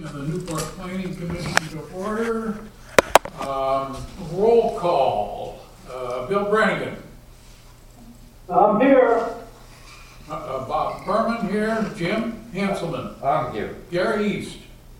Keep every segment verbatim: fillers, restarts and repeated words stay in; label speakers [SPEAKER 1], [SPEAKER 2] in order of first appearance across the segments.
[SPEAKER 1] of the Newport Planning Commission to order. Um, roll call. Uh, Bill Brannigan.
[SPEAKER 2] I'm here.
[SPEAKER 1] Uh, uh, Bob Berman here. Jim Hanselman.
[SPEAKER 3] I'm here.
[SPEAKER 1] Gary East.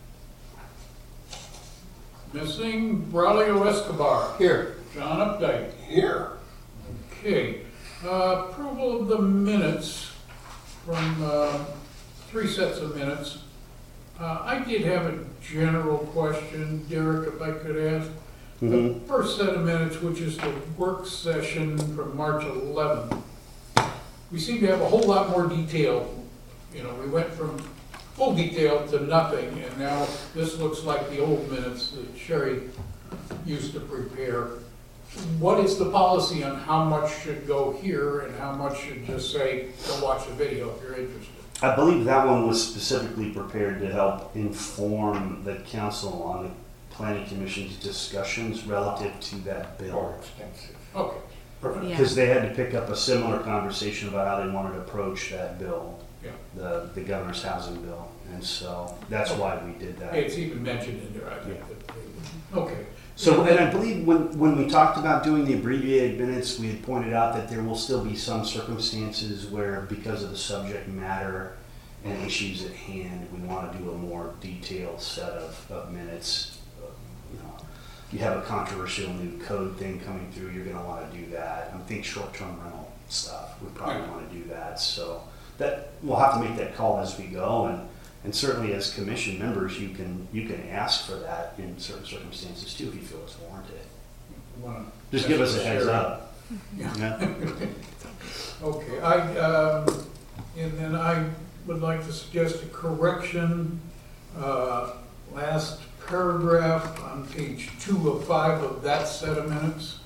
[SPEAKER 1] Missing Braulio Escobar.
[SPEAKER 3] Here.
[SPEAKER 1] John Updike.
[SPEAKER 3] Here.
[SPEAKER 1] Okay. Uh, approval of the minutes from uh, three sets of minutes. Uh, I did have a general question, Derek, if I could ask.
[SPEAKER 4] Mm-hmm.
[SPEAKER 1] The first set of minutes, which is the work session from March eleventh, we seem to have a whole lot more detail. You know, we went from full detail to nothing, and now this looks like the old minutes that Sherry used to prepare. What is the policy on how much should go here and how much should just say, go watch the video if you're interested?
[SPEAKER 4] I believe that one was specifically prepared to help inform the council on the planning commission's discussions relative to that
[SPEAKER 3] More
[SPEAKER 4] bill.
[SPEAKER 3] expensive.
[SPEAKER 1] Okay, perfect.
[SPEAKER 5] Yeah.
[SPEAKER 4] Because they had to pick up a similar conversation about how they wanted to approach that bill,
[SPEAKER 1] Yeah.
[SPEAKER 4] the, the governor's housing bill. And so that's why we did that.
[SPEAKER 1] It's even mentioned in there, I think. that they- Okay.
[SPEAKER 4] So, and I believe when, when we talked about doing the abbreviated minutes, we had pointed out that there will still be some circumstances where, because of the subject matter and issues at hand, we want to do a more detailed set of, of minutes. Uh, You know, you have a controversial new code thing coming through, you're going to want to do that. I think short-term rental stuff, we probably
[SPEAKER 1] Yeah.
[SPEAKER 4] want to do that. So that, we'll have to make that call as we go, and And certainly as commission members, you can, you can ask for that in certain circumstances too, if you feel it's warranted.
[SPEAKER 1] Wanna-
[SPEAKER 4] Just give us a heads up.
[SPEAKER 1] Yeah.
[SPEAKER 4] Yeah.
[SPEAKER 1] Okay, I, um, and then I would like to suggest a correction. Uh, last paragraph on page two of five of that set of minutes.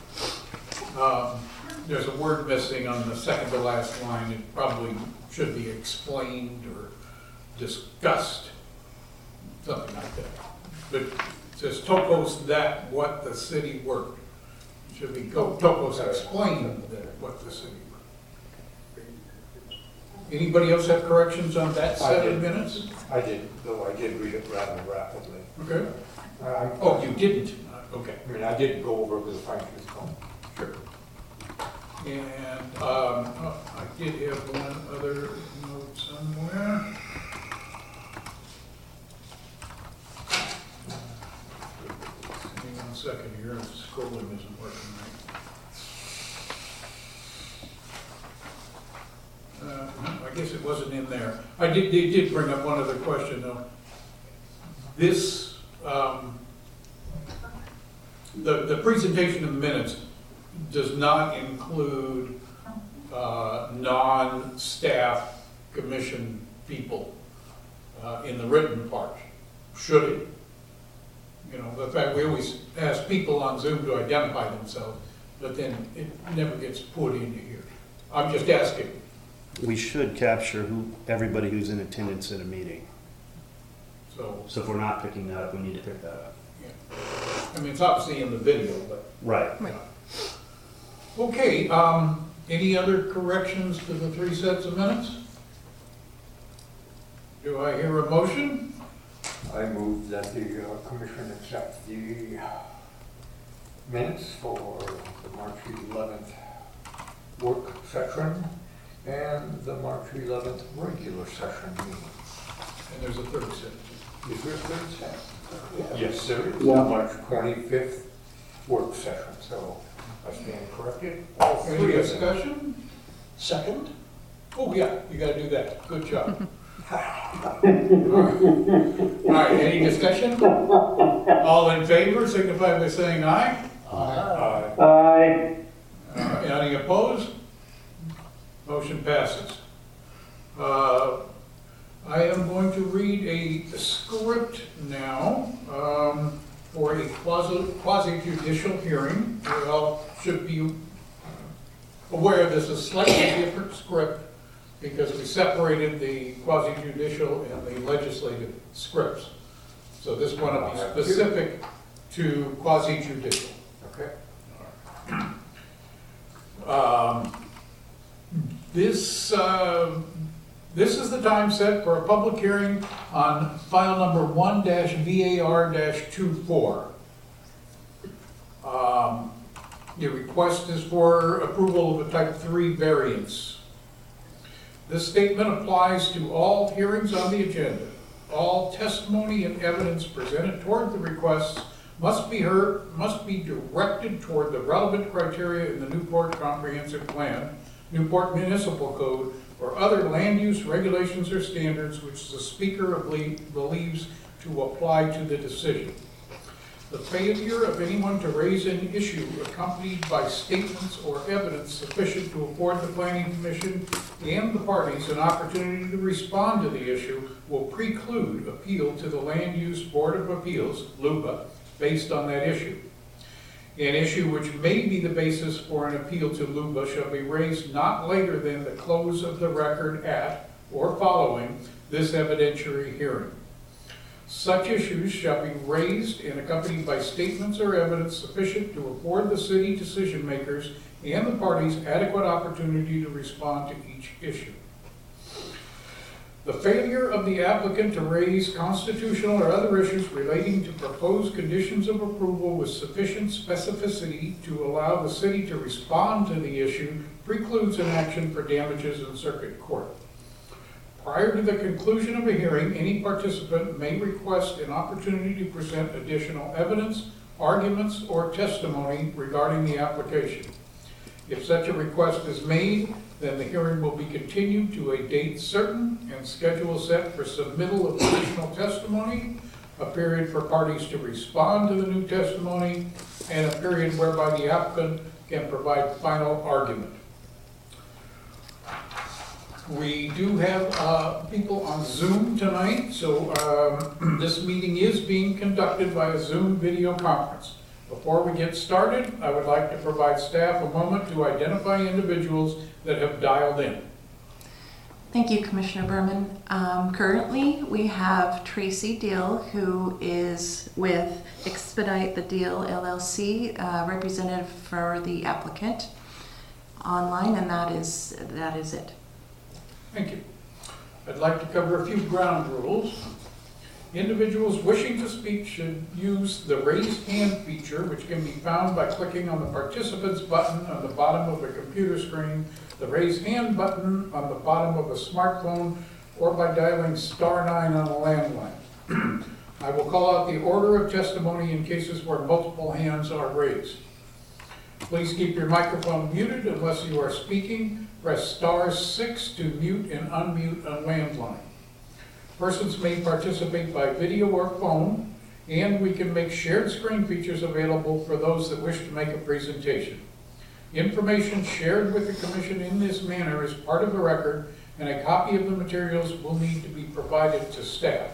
[SPEAKER 1] Um, There's a word missing on the second to last line. It probably should be explained or discussed, something like that. But it says Tokos that what the city worked. It should be go- Tokos explained that what the city worked. Anybody else have corrections on that set of
[SPEAKER 3] did.
[SPEAKER 1] minutes?
[SPEAKER 3] I did, though I did read it rather rapidly.
[SPEAKER 1] Okay.
[SPEAKER 3] I,
[SPEAKER 1] Oh, you didn't? Uh, Okay,
[SPEAKER 3] I mean, I did go over with a fine tooth comb.
[SPEAKER 1] sure. And um, oh, I did have one other note somewhere. Hang on a second here, the scrolling isn't working right. Uh, no, I guess it wasn't in there. I did, they did bring up one other question though. This, um, the, the presentation of minutes does not include uh, non-staff commission people uh, in the written part. Should it? You know, the fact we always ask people on Zoom to identify themselves, but then it never gets put into here. I'm just asking.
[SPEAKER 4] We should capture who, everybody who's in attendance at a meeting.
[SPEAKER 1] So,
[SPEAKER 4] So if we're not picking that up, we need to pick that up.
[SPEAKER 1] yeah. I mean, it's obviously in the video, but.
[SPEAKER 4] Right.
[SPEAKER 5] Right.
[SPEAKER 1] Okay, um, any other corrections to the three sets of minutes? Do I hear a motion?
[SPEAKER 3] I move that the uh, commission accept the minutes for the March eleventh work session and the March eleventh regular session meeting.
[SPEAKER 1] And there's a third set.
[SPEAKER 3] Is there a third set? Yes, there is.
[SPEAKER 2] Yeah.
[SPEAKER 3] March twenty-fifth work session, so I stand corrected. All
[SPEAKER 1] Any
[SPEAKER 3] three of them.
[SPEAKER 1] discussion?
[SPEAKER 3] Second?
[SPEAKER 1] Oh, yeah, you gotta do that. Good job. All right, All right, any discussion? All in favor, signify by saying aye.
[SPEAKER 3] Aye.
[SPEAKER 2] Aye.
[SPEAKER 1] Uh, Any opposed? Motion passes. Uh, I am going to read a script now um, for a quasi quasi judicial hearing. We all should be aware this is a slightly different script because we separated the quasi judicial and the legislative scripts. So this one will be specific to quasi judicial.
[SPEAKER 3] Okay.
[SPEAKER 1] Um, This, uh, This is the time set for a public hearing on file number one V A R twenty-four. Um, the request is for approval of a type three variance. This statement applies to all hearings on the agenda. All testimony and evidence presented toward the requests must be heard, must be directed toward the relevant criteria in the Newport Comprehensive Plan, Newport Municipal Code, or other land use regulations or standards which the speaker believes to apply to the decision. The failure of anyone to raise an issue accompanied by statements or evidence sufficient to afford the Planning Commission and the parties an opportunity to respond to the issue will preclude appeal to the Land Use Board of Appeals, LUBA, based on that issue. An issue which may be the basis for an appeal to LUBA shall be raised not later than the close of the record at or following this evidentiary hearing. Such issues shall be raised and accompanied by statements or evidence sufficient to afford the city decision makers and the parties adequate opportunity to respond to each issue. The failure of the applicant to raise constitutional or other issues relating to proposed conditions of approval with sufficient specificity to allow the city to respond to the issue precludes an action for damages in circuit court. Prior to the conclusion of a hearing, any participant may request an opportunity to present additional evidence, arguments, or testimony regarding the application. If such a request is made, then the hearing will be continued to a date certain and schedule set for submittal of additional testimony, a period for parties to respond to the new testimony, and a period whereby the applicant can provide final argument. We do have uh, people on Zoom tonight, so um, this meeting is being conducted by a Zoom video conference. Before we get started, I would like to provide staff a moment to identify individuals that have dialed in.
[SPEAKER 5] Thank you, Commissioner Berman. Um, currently, we have Tracy Deal, who is with Expedite the Deal L L C, uh, representative for the applicant online, and that is that is it.
[SPEAKER 1] Thank you. I'd like to cover a few ground rules. Individuals wishing to speak should use the raise hand feature, which can be found by clicking on the participants button on the bottom of a computer screen, the raise hand button on the bottom of a smartphone, or by dialing star nine on a landline. I will call out the order of testimony in cases where multiple hands are raised. Please keep your microphone muted unless you are speaking. Press star six to mute and unmute a landline. Persons may participate by video or phone, and we can make shared screen features available for those that wish to make a presentation. Information shared with the Commission in this manner is part of the record, and a copy of the materials will need to be provided to staff.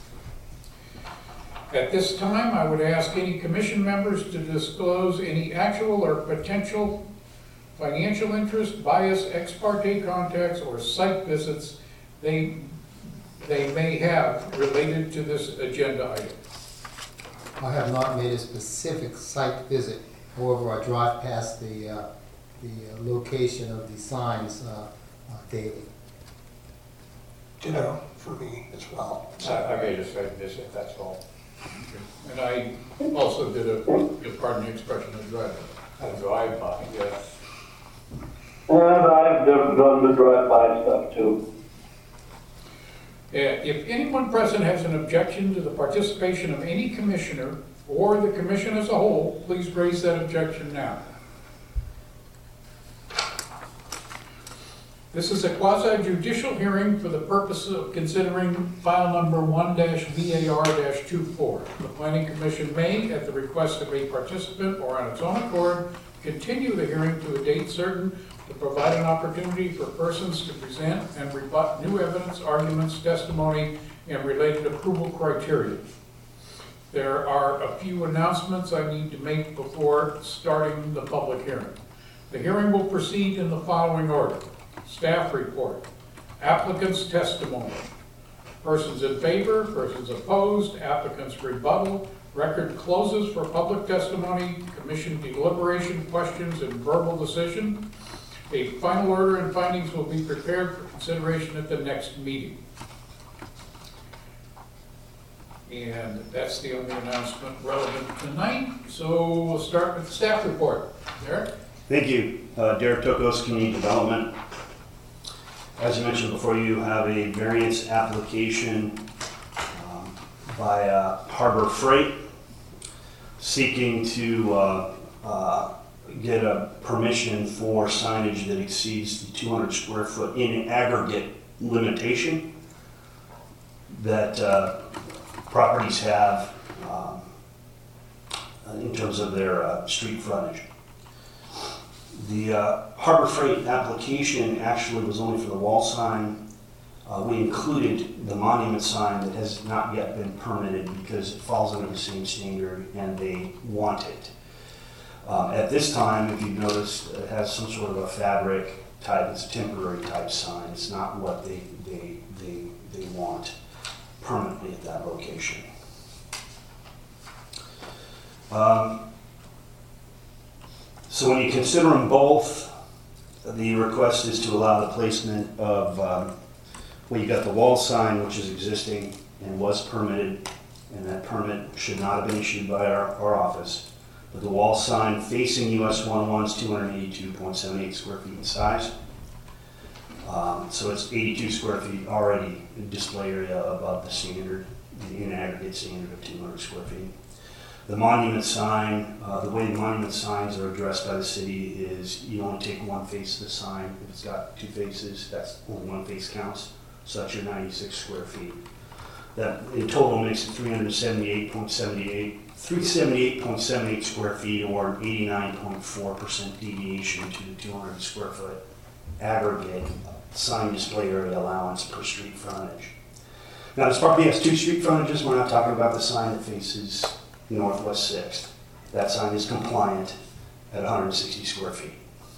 [SPEAKER 1] At this time, I would ask any Commission members to disclose any actual or potential financial interest, bias, ex parte contacts, or site visits they, they may have related to this agenda item.
[SPEAKER 6] I have not made a specific site visit. However, I drive past the, uh, the uh, location of the signs uh, uh, daily.
[SPEAKER 7] Ditto for me as well.
[SPEAKER 3] I I made a site visit, that's all.
[SPEAKER 1] And I also did a, pardon the expression, a drive-by.
[SPEAKER 3] A drive-by, yes.
[SPEAKER 2] And I've done done the drive-by stuff too.
[SPEAKER 1] Uh, If anyone present has an objection to the participation of any commissioner or the commission as a whole, please raise that objection now. This is a quasi-judicial hearing for the purpose of considering file number one V A R twenty-four. The Planning Commission may, at the request of a participant or on its own accord, continue the hearing to a date certain to provide an opportunity for persons to present and rebut new evidence, arguments, testimony, and related approval criteria. There are a few announcements I need to make before starting the public hearing. The hearing will proceed in the following order. Staff report, applicant's testimony, persons in favor, persons opposed, applicant's rebuttal, record closes for public testimony, commission deliberation, questions, and verbal decision. A final order and findings will be prepared for consideration at the next meeting. And that's the only announcement relevant tonight, so we'll start with the staff report. Derek?
[SPEAKER 4] Thank you. Uh, Derek Tokos, Community Development. As you mentioned before, you have a variance application um, by uh, Harbor Freight seeking to uh, uh, get a permission for signage that exceeds the two hundred square foot in aggregate limitation that uh, properties have um, in terms of their uh, street frontage. The uh, Harbor Freight application actually was only for the wall sign. Uh, we included the monument sign that has not yet been permitted because it falls under the same standard and they want it. Um, at this time, if you've noticed, it has some sort of a fabric type, it's a temporary type sign. It's not what they, they, they, they want permanently at that location. Um, so when you consider them both, the request is to allow the placement of, um, well, you got the wall sign, which is existing and was permitted, and that permit should not have been issued by our, our office. But the wall sign facing U S one oh one is two hundred eighty-two point seven eight square feet in size. Um, so it's eighty-two square feet already in display area above the standard, the in aggregate standard of two hundred square feet. The monument sign, uh, the way the monument signs are addressed by the city is you only take one face of the sign. If it's got two faces, that's only one face counts. So that's your ninety-six square feet. That in total makes it three hundred seventy-eight point seven eight, three hundred seventy-eight point seven eight square feet, or an eighty-nine point four percent deviation to the two hundred square foot aggregate sign display area allowance per street frontage. Now this property has two street frontages. We're not talking about the sign that faces Northwest sixth. That sign is compliant at one hundred sixty square feet.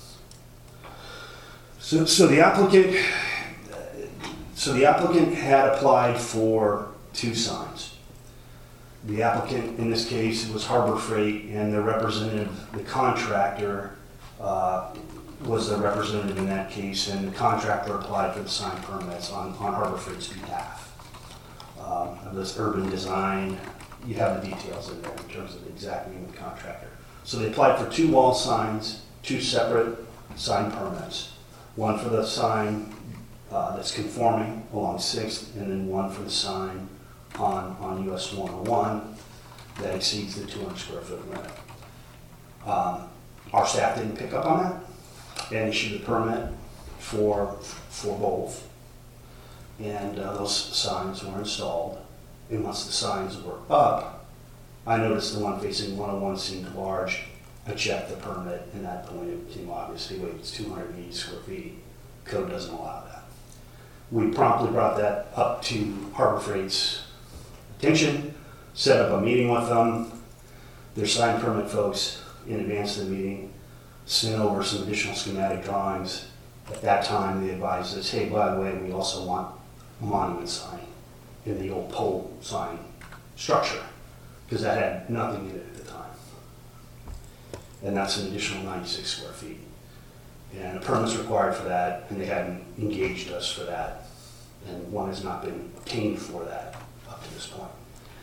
[SPEAKER 4] So, so the applicant, so the applicant had applied for two signs. The applicant in this case was Harbor Freight, and their representative, the contractor, uh, was the representative in that case, and the contractor applied for the sign permits on, on Harbor Freight's behalf. Um, of this urban design, you have the details in there in terms of the exact name of the contractor. So they applied for two wall signs, two separate sign permits. One for the sign uh, that's conforming along sixth, and then one for the sign on, on U S one oh one that exceeds the two hundred square foot limit. Um, our staff didn't pick up on that and issued a permit for, for both. And uh, those signs were installed. And once the signs were up, I noticed the one facing one oh one seemed large. I checked the permit, and at that point it became obvious, hey, wait, it's two hundred eighty square feet. Code doesn't allow that. We promptly brought that up to Harbor Freight's attention, set up a meeting with them. Their sign permit folks, in advance of the meeting, sent over some additional schematic drawings. At that time, they advised us, hey, by the way, we also want a monument sign in the old pole sign structure, because that had nothing in it at the time. And that's an additional ninety-six square feet. And a permit's required for that, and they hadn't engaged us for that. And one has not been obtained for that up to this point.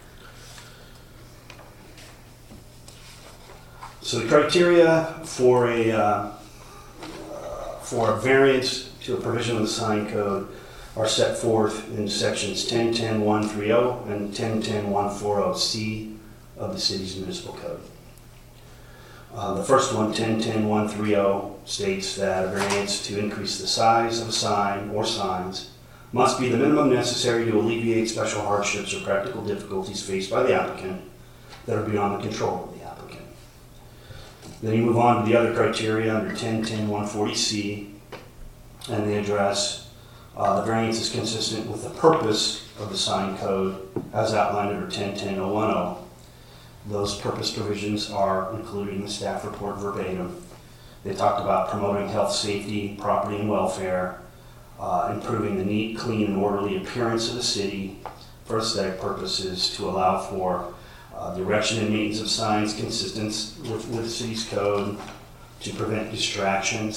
[SPEAKER 4] So the criteria for a, uh, for a variance to a provision of the sign code are set forth in sections ten ten one thirty and ten ten one forty C of the city's municipal code. Uh, the first one, ten ten one thirty, states that a variance to increase the size of a sign or signs must be the minimum necessary to alleviate special hardships or practical difficulties faced by the applicant that are beyond the control of the applicant. Then you move on to the other criteria under ten ten one forty C, and they address Uh, the variance is consistent with the purpose of the sign code as outlined under ten ten oh ten. Those purpose provisions are included in the staff report verbatim. They talked about promoting health, safety, property, and welfare, uh, improving the neat, clean, and orderly appearance of the city for aesthetic purposes, to allow for uh, the erection and maintenance of signs consistent with, with the city's code, to prevent distractions,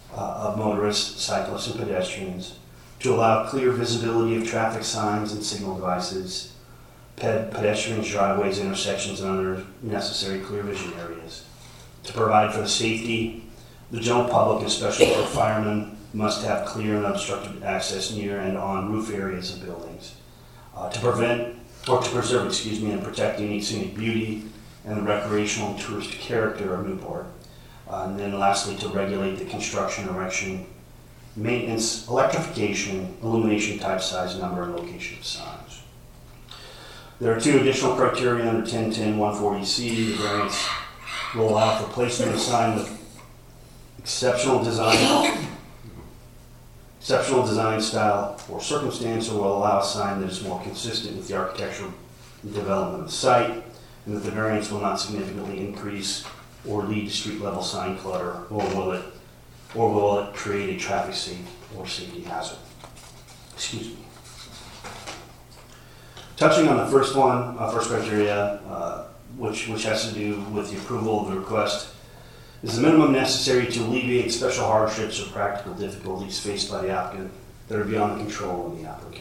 [SPEAKER 4] uh, of motorists, cyclists, and pedestrians, to allow clear visibility of traffic signs and signal devices, ped- pedestrians, driveways, intersections, and other necessary clear vision areas, to provide for the safety of the general public, especially for firemen, must have clear and unobstructed access near and on roof areas of buildings, uh, to prevent or to preserve, excuse me, and protect the unique scenic beauty and the recreational and touristic character of Newport. Uh, and then lastly, to regulate the construction, erection, maintenance, electrification, illumination, type, size, number, and location of signs. There are two additional criteria under ten ten one forty C. The variance will allow for placement of sign with exceptional design, exceptional design style or circumstance, or will allow a sign that is more consistent with the architectural development of the site, and that the variance will not significantly increase or lead to street level sign clutter, or will it, or will it create a traffic safe or safety hazard. Excuse me. Touching on the first one, uh, first criteria, uh, which which has to do with the approval of the request, is the minimum necessary to alleviate special hardships or practical difficulties faced by the applicant that are beyond the control of the applicant.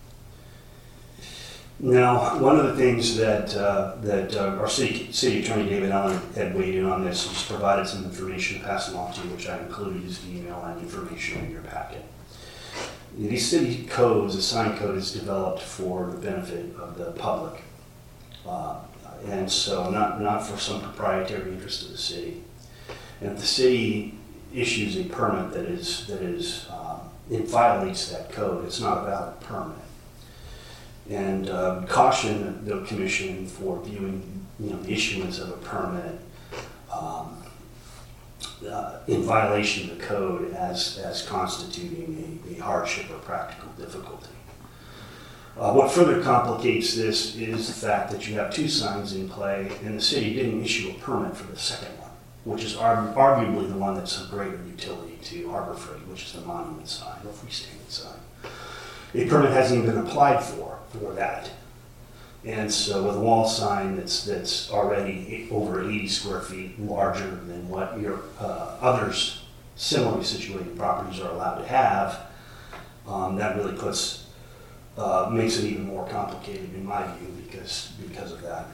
[SPEAKER 4] Now, one of the things that uh, that uh, our city, city attorney David Allen had weighed in on this, he's provided some information to pass along to you, which I included his email and information in your packet. These city codes, the sign code, is developed for the benefit of the public, uh, and so not not for some proprietary interest of the city. And if the city issues a permit that is that is um, it violates that code, it's not a valid permit. And uh, caution the commission for viewing, you know, the issuance of a permit um, uh, in violation of the code as as constituting a, a hardship or practical difficulty. Uh, what further complicates this is the fact that you have two signs in play, and the city didn't issue a permit for the second one, which is argu- arguably the one that's of greater utility to Harbor Freight, which is the monument sign or freestanding sign. A permit hasn't even been applied for for that. And so with a wall sign that's that's already over eighty square feet larger than what your uh, others similarly situated properties are allowed to have, um, that really puts uh, makes it even more complicated in my view because because of that.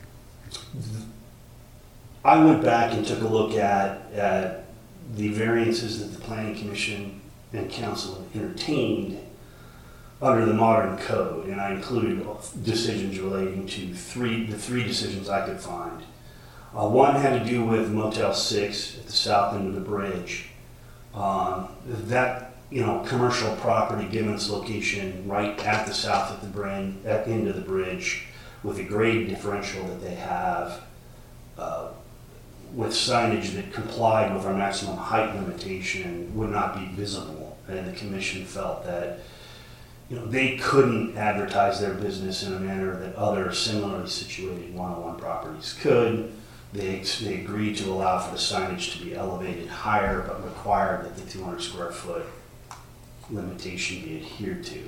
[SPEAKER 4] I went back and took a look at, at the variances that the Planning Commission and Council have entertained under the modern code, and I included decisions relating to three, the three decisions I could find. Uh, one had to do with Motel six at the south end of the bridge. Um, that, you know, commercial property, given its location right at the south of the bridge, at the end of the bridge, with the grade differential that they have, uh, with signage that complied with our maximum height limitation, would not be visible. And the commission felt that, you know, they couldn't advertise their business in a manner that other similarly situated one oh one properties could. They, they agreed to allow for the signage to be elevated higher, but required that the two hundred square foot limitation be adhered to.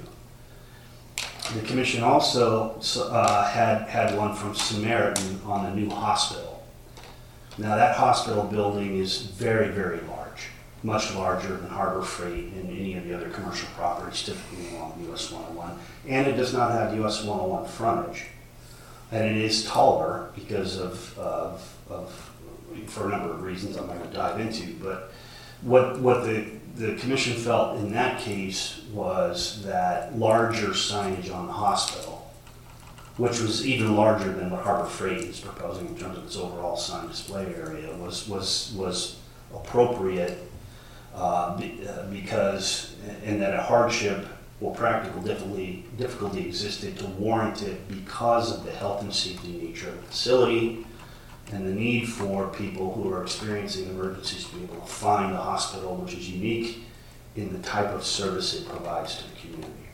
[SPEAKER 4] The commission also uh, had, had one from Samaritan on the new hospital. Now that hospital building is very, very large. Much larger than Harbor Freight and any of the other commercial properties typically along U S one oh one. And it does not have U S one oh one frontage. And it is taller because of, of, of for a number of reasons I'm not going to dive into. But what, what the, the commission felt in that case was that larger signage on the hospital, which was even larger than what Harbor Freight is proposing in terms of its overall sign display area, was, was, was appropriate. Uh, be, uh, because, and that a hardship or practical difficulty, difficulty existed to warrant it because of the health and safety nature of the facility and the need for people who are experiencing emergencies to be able to find the hospital, which is unique in the type of service it provides to the community.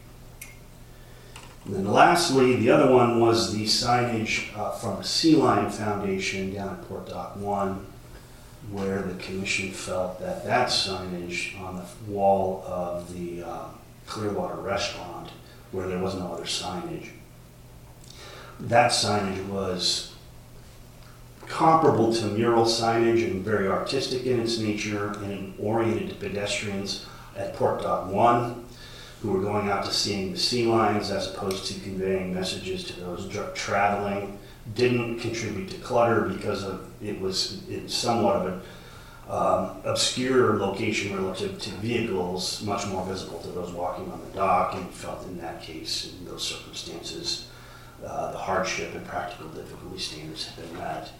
[SPEAKER 4] And then lastly, the other one was the signage uh, from the Sea Lion Foundation down at Port Dock one, where the commission felt that that signage on the wall of the uh, Clearwater restaurant, where there was no other signage, that signage was comparable to mural signage and very artistic in its nature and oriented to pedestrians at Port Dock One, who are going out to seeing the sea lions as opposed to conveying messages to those dr- traveling. Didn't contribute to clutter because of it was it's somewhat of an um, obscure location relative to vehicles, much more visible to those walking on the dock, and felt in that case, in those circumstances, uh, the hardship and practical difficulty standards have been met.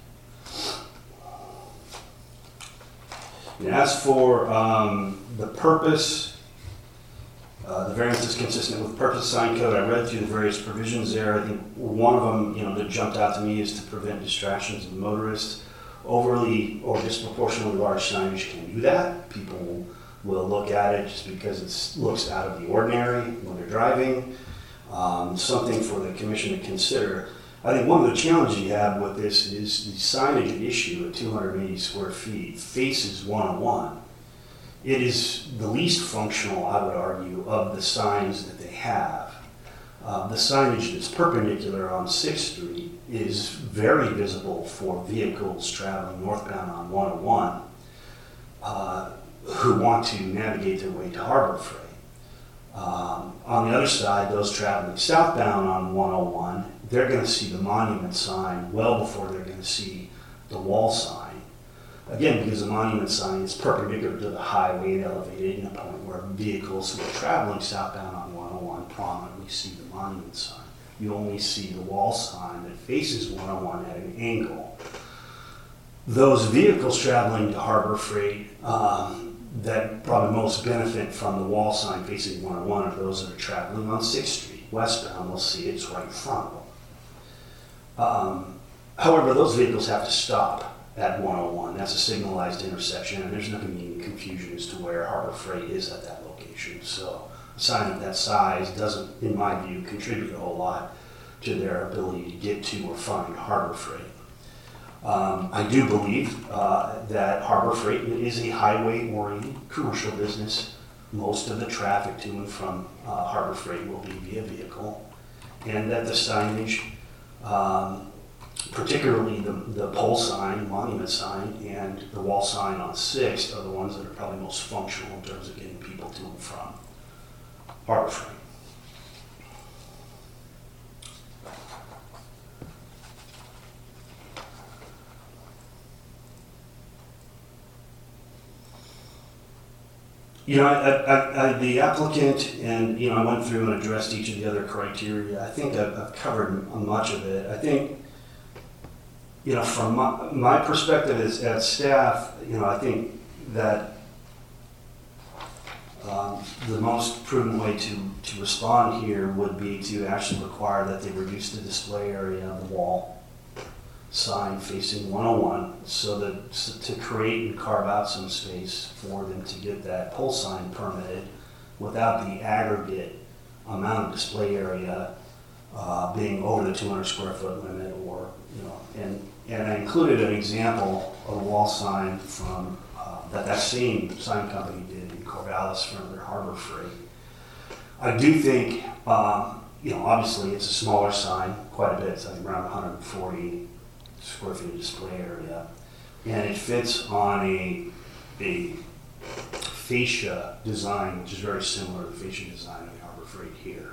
[SPEAKER 4] And as for um, the purpose, uh, the variance is consistent with purpose sign code. I read through the various provisions there. I think one of them, you know, that jumped out to me is to prevent distractions of motorists. Overly or disproportionately large signage can do that. People will look at it just because it looks out of the ordinary when they're driving. Um, something for the commission to consider. I think one of the challenges you have with this is the signage at issue at two hundred eighty square feet faces one oh one. It is the least functional, I would argue, of the signs that they have. Uh, the signage that's perpendicular on sixth street is very visible for vehicles traveling northbound on one oh one uh, who want to navigate their way to Harbor Freight. Um, on the other side, those traveling southbound on one oh one, they're going to see the monument sign well before they're going to see the wall sign. Again, because the monument sign is perpendicular to the highway and elevated in a point where vehicles who are traveling southbound on one oh one prominently see the monument sign. You only see the wall sign that faces one oh one at an angle. Those vehicles traveling to Harbor Freight um, that probably most benefit from the wall sign facing one oh one are those that are traveling on sixth street. Westbound, they'll see it's right in front of them. Um, however, those vehicles have to stop at one oh one. That's a signalized intersection, and there's not going to be any confusion as to where Harbor Freight is at that location. So a sign of that size doesn't, in my view, contribute a whole lot to their ability to get to or find Harbor Freight. Um, I do believe uh, that Harbor Freight is a highway-oriented commercial business. Most of the traffic to and from uh, Harbor Freight will be via vehicle, and that the signage, um, particularly the, the pole sign, monument sign, and the wall sign on sixth are the ones that are probably most functional in terms of getting people to and from Harbor Freight. You know, I, I, I, the applicant, and you know, I went through and addressed each of the other criteria. I think I've, I've covered much of it. I think, you know, from my, my perspective as, as staff, you know, I think that um, the most prudent way to, to respond here would be to actually require that they reduce the display area of the wall sign facing one oh one, so that to create and carve out some space for them to get that pole sign permitted without the aggregate amount of display area uh, being over the two hundred square foot limit, or you know, and and I included an example of a wall sign from uh, that that same sign company did in Corvallis for their Harbor Freight. I do think um, you know, obviously it's a smaller sign, quite a bit, it's like around one hundred forty square feet of display area, and it fits on a a fascia design, which is very similar to the fascia design of the Harbor Freight here.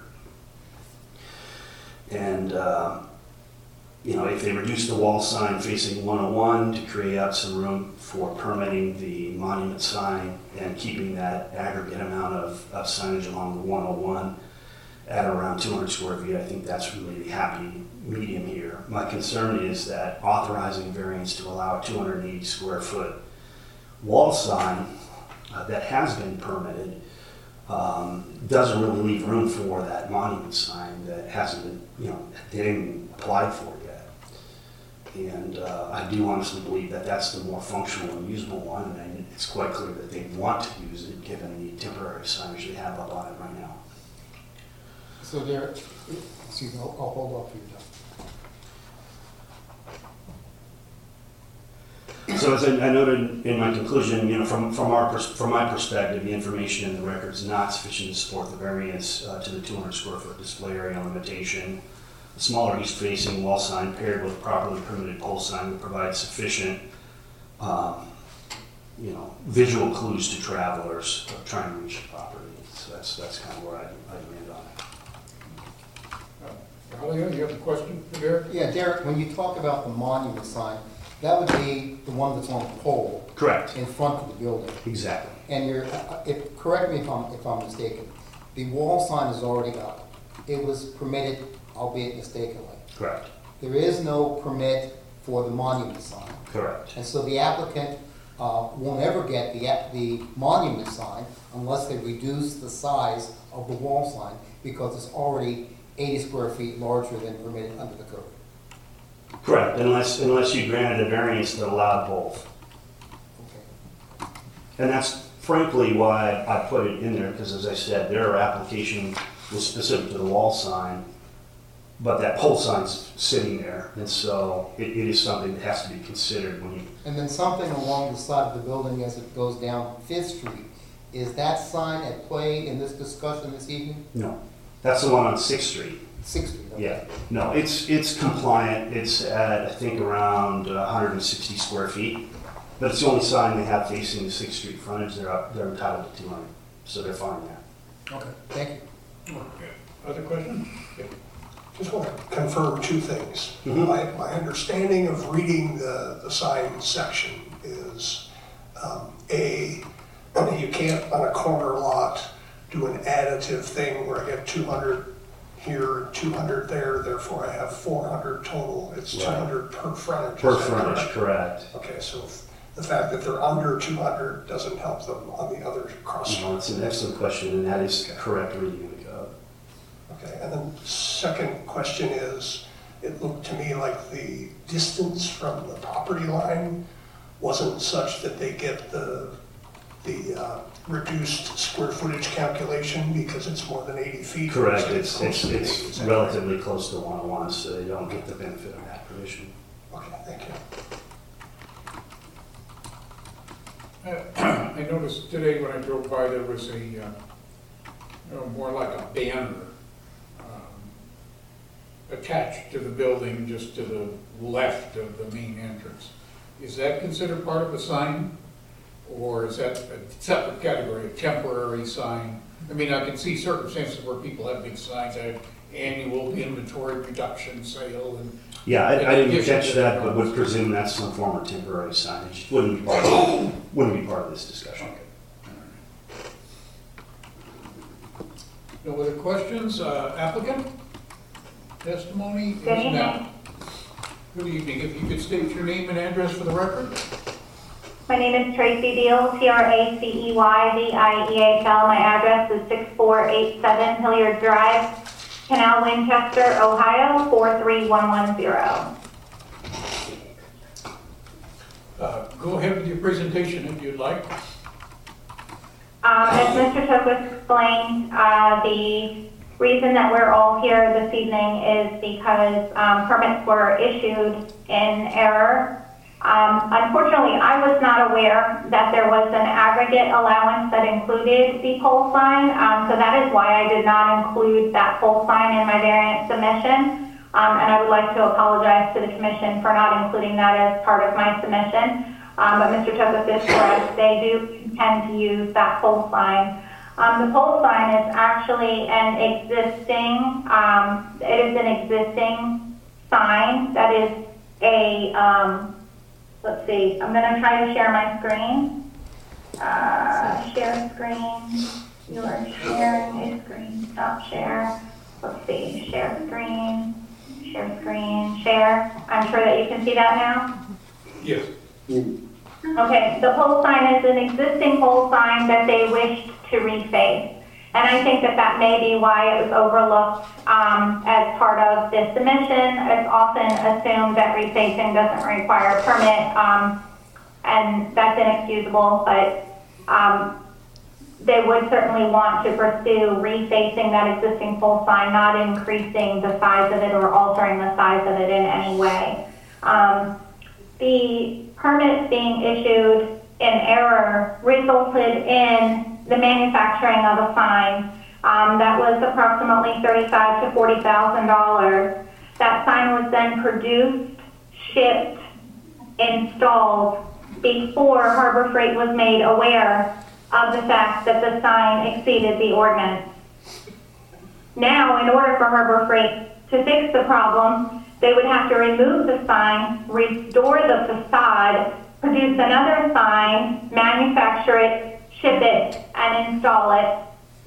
[SPEAKER 4] And uh, you know, if they reduce the wall sign facing one oh one to create out some room for permitting the monument sign and keeping that aggregate amount of, of signage along the one oh one at around two hundred square feet, I think that's really the happy medium here. My concern is that authorizing variance to allow a two hundred eighty square foot wall sign uh, that has been permitted um, doesn't really leave room for that monument sign that hasn't been, you know, they didn't apply for yet. And uh, I do honestly believe that that's the more functional and usable one, and it's quite clear that they want to use it given the temporary signage they have up on it right now.
[SPEAKER 6] So there, excuse me, I'll, I'll hold off for you, John.
[SPEAKER 4] So as I, I noted in my conclusion, you know, from, from our pers- from my perspective, the information in the record is not sufficient to support the variance uh, to the two hundred square foot display area limitation. a smaller east-facing wall sign paired with a properly permitted pole sign would provide sufficient, um, you know, visual clues to travelers trying to reach the property. So that's that's kind of where I I land on it.
[SPEAKER 1] Talia, you have a question for Derek?
[SPEAKER 6] Yeah, Derek, when you talk about the monument sign, that would be the one that's on the pole
[SPEAKER 4] Correct.
[SPEAKER 6] in front of the building.
[SPEAKER 4] Exactly.
[SPEAKER 6] And you're, uh, if, correct me if I'm, if I'm mistaken, the wall sign is already up. It was permitted, albeit mistakenly.
[SPEAKER 4] Correct.
[SPEAKER 6] There is no permit for the monument sign.
[SPEAKER 4] Correct.
[SPEAKER 6] And so the applicant uh, won't ever get the, the monument sign unless they reduce the size of the wall sign, because it's already eighty square feet larger than permitted under the code.
[SPEAKER 4] Correct, unless, unless you granted a variance that allowed both.
[SPEAKER 6] Okay.
[SPEAKER 4] And that's frankly why I put it in there, because as I said, their application was specific to the wall sign, but that pole sign's sitting there, and so it, it is something that has to be considered when you,
[SPEAKER 6] And then something along the side of the building as it goes down Fifth Street. Is that sign at play in this discussion this evening?
[SPEAKER 4] no. That's the one on Sixth Street.
[SPEAKER 6] Sixth Street, okay.
[SPEAKER 4] Yeah, no, it's, it's compliant, it's at, I think, around one hundred sixty square feet, but it's the only sign they have facing the Sixth Street frontage, they're, up- they're entitled to two hundred, so they're fine there.
[SPEAKER 6] Okay, thank you.
[SPEAKER 1] Okay. Other questions? Yeah.
[SPEAKER 7] Just want to confirm two things.
[SPEAKER 4] Mhm.
[SPEAKER 7] My, my understanding of reading the, the sign section is, um, A, you can't on a corner lot do an additive thing where I have two hundred here and two hundred there, therefore I have four hundred total. It's
[SPEAKER 4] Right.
[SPEAKER 7] two hundred per frontage.
[SPEAKER 4] Per
[SPEAKER 7] is that
[SPEAKER 4] frontage, correct.
[SPEAKER 7] Okay, so if the fact that they're under two hundred doesn't help them on the other cross.
[SPEAKER 4] No, it's an excellent question, and that is correct reading of the code.
[SPEAKER 7] Okay, and then second question is, it looked to me like the distance from the property line wasn't such that they get the, the uh, reduced square footage calculation because it's more than eighty feet.
[SPEAKER 4] Correct,
[SPEAKER 7] So
[SPEAKER 4] it's,
[SPEAKER 7] close
[SPEAKER 4] it's,
[SPEAKER 7] to eighty,
[SPEAKER 4] it's
[SPEAKER 7] is that right?
[SPEAKER 4] relatively close to one oh one, so you don't get the benefit of that provision.
[SPEAKER 7] Okay, thank you.
[SPEAKER 1] Uh, I noticed today when I drove by, there was a, uh, you know, more like a banner um, attached to the building, just to the left of the main entrance. Is that considered part of a sign? Or is that a separate category, a temporary sign? I mean, I can see circumstances where people have big signs, they have annual inventory reduction sale and.
[SPEAKER 4] Yeah, I, I
[SPEAKER 1] In
[SPEAKER 4] didn't
[SPEAKER 1] addition
[SPEAKER 4] catch
[SPEAKER 1] to
[SPEAKER 4] that,
[SPEAKER 1] the-
[SPEAKER 4] but would presume that's some form of temporary signage. Wouldn't be part of, wouldn't be part of this discussion.
[SPEAKER 1] No other questions? Uh, Applicant? Testimony is
[SPEAKER 8] Good evening.
[SPEAKER 1] now. Good evening. If you could state your name and address for the record?
[SPEAKER 8] My name is Tracy Deal, T R A C E Y D I E H L. My address is six four eight seven Hilliard Drive, Canal, Winchester, Ohio, four three one one zero.
[SPEAKER 1] Uh, Go ahead with your presentation if you'd like.
[SPEAKER 8] Um, as Mister Tokus explained, uh, the reason that we're all here this evening is because um, permits were issued in error. Um, unfortunately, I was not aware that there was an aggregate allowance that included the pole sign, um, so that is why I did not include that pole sign in my variance submission. Um, and I would like to apologize to the commission for not including that as part of my submission. Um, but Mister Tokus is correct; they do intend to use that pole sign. Um, the pole sign is actually an existing. Um, it is an existing sign that is a. Um, Let's see, I'm going to try to share my screen. Uh, share screen. You are sharing a screen. Stop share. Let's see, share screen. Share screen. Share. I'm sure that you can see that now.
[SPEAKER 1] Yes.
[SPEAKER 8] Okay, the pole sign is an existing pole sign that they wished to reface. And I think that that may be why it was overlooked um, as part of this submission. It's often assumed that refacing doesn't require a permit, um, and that's inexcusable, but um, they would certainly want to pursue refacing that existing pole sign, not increasing the size of it or altering the size of it in any way. Um, the permits being issued in error resulted in the manufacturing of a sign um, that was approximately thirty-five to forty thousand dollars. That sign was then produced, shipped, installed before Harbor Freight was made aware of the fact that the sign exceeded the ordinance. Now, in order for Harbor Freight to fix the problem, they would have to remove the sign, restore the facade, produce another sign, manufacture it, ship it, and install it.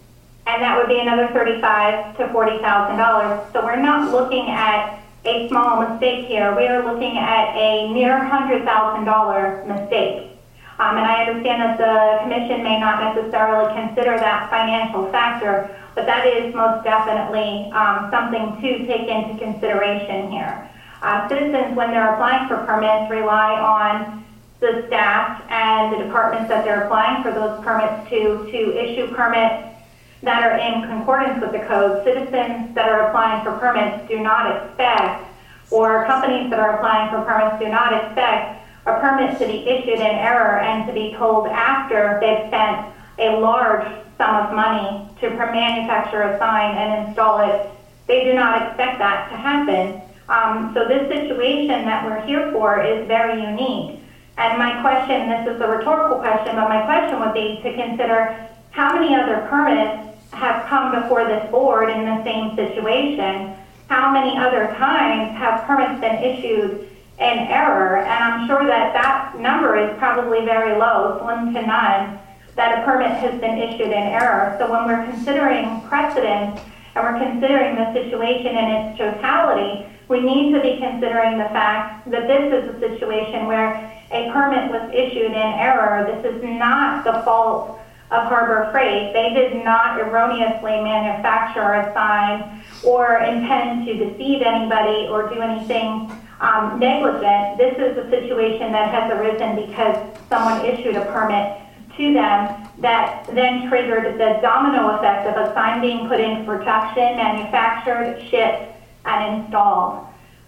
[SPEAKER 8] And that would be another thirty-five thousand to forty thousand dollars. So we're not looking at a small mistake here. We are looking at a near one hundred thousand dollars mistake. Um, and I understand that the commission may not necessarily consider that financial factor, but that is most definitely um, something to take into consideration here. Uh, citizens, when they're applying for permits, rely on the staff and the departments that they're applying for those permits to, to issue permits that are in concordance with the code. Citizens that are applying for permits do not expect, or companies that are applying for permits do not expect a permit to be issued in error and to be told after they've spent a large sum of money to manufacture a sign and install it. They do not expect that to happen. Um, so this situation that we're here for is very unique. And my question, this is a rhetorical question, but my question would be to consider how many other permits have come before this board in the same situation? How many other times have permits been issued in error? And I'm sure that that number is probably very low, slim to none, that a permit has been issued in error. So when we're considering precedent and we're considering the situation in its totality, we need to be considering the fact that this is a situation where a permit was issued in error. This is not the fault of Harbor Freight. They did not erroneously manufacture a sign or intend to deceive anybody or do anything um, negligent. This is a situation that has arisen because someone issued a permit to them that then triggered the domino effect of a sign being put into production, manufactured, shipped, and installed.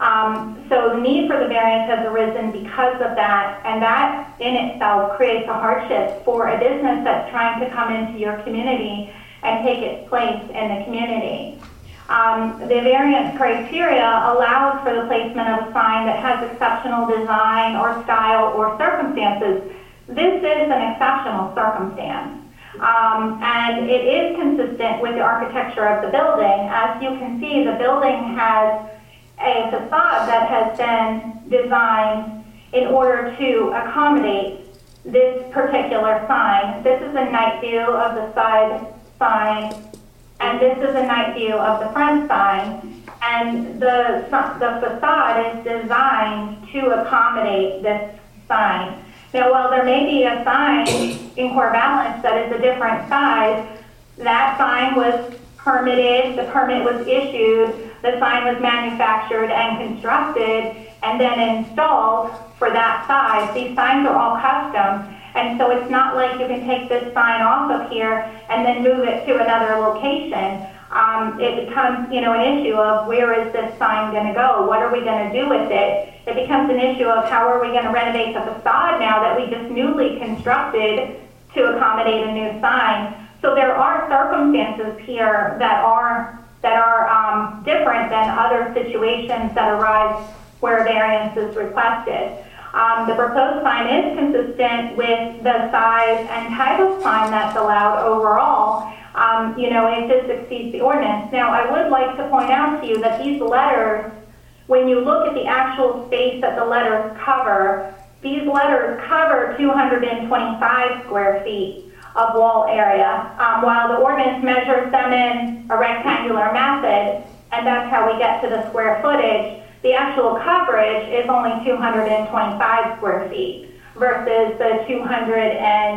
[SPEAKER 8] Um, so the need for the variance has arisen because of that, and that in itself creates a hardship for a business that's trying to come into your community and take its place in the community. Um, the variance criteria allows for the placement of a sign that has exceptional design or style or circumstances. This is an exceptional circumstance. Um, and it is consistent with the architecture of the building. As you can see, the building has a facade that has been designed in order to accommodate this particular sign. This is a night view of the side sign, and this is a night view of the front sign. And the, the facade is designed to accommodate this sign. Now, while there may be a sign in Corvallis that is a different size, that sign was permitted, the permit was issued, the sign was manufactured and constructed and then installed for that size. These signs are all custom, and so it's not like you can take this sign off of here and then move it to another location. Um, it becomes, you know, an issue of where is this sign going to go? What are we going to do with it? It becomes an issue of how are we going to renovate the facade now that we just newly constructed to accommodate a new sign. So there are circumstances here that are that are um, different than other situations that arise where a variance is requested. Um, the proposed sign is consistent with the size and type of sign that's allowed overall. Um, you know, it just exceeds the ordinance. Now, I would like to point out to you that these letters, when you look at the actual space that the letters cover, these letters cover two hundred twenty-five square feet of wall area, um, while the ordinance measures them in a rectangular method, and that's how we get to the square footage. The actual coverage is only two hundred twenty-five square feet versus the two hundred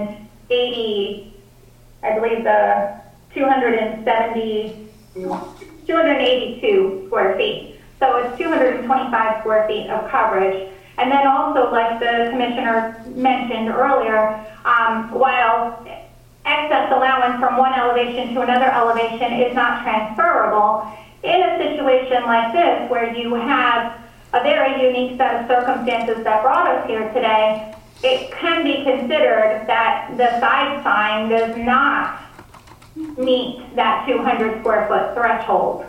[SPEAKER 8] eighty, I believe the two hundred seventy, two hundred eighty-two square feet. So it's two hundred twenty-five square feet of coverage. And then also, like the commissioner mentioned earlier, um, while excess allowance from one elevation to another elevation is not transferable, in a situation like this where you have a very unique set of circumstances that brought us here today, it can be considered that the side sign does not meet that two hundred square foot threshold.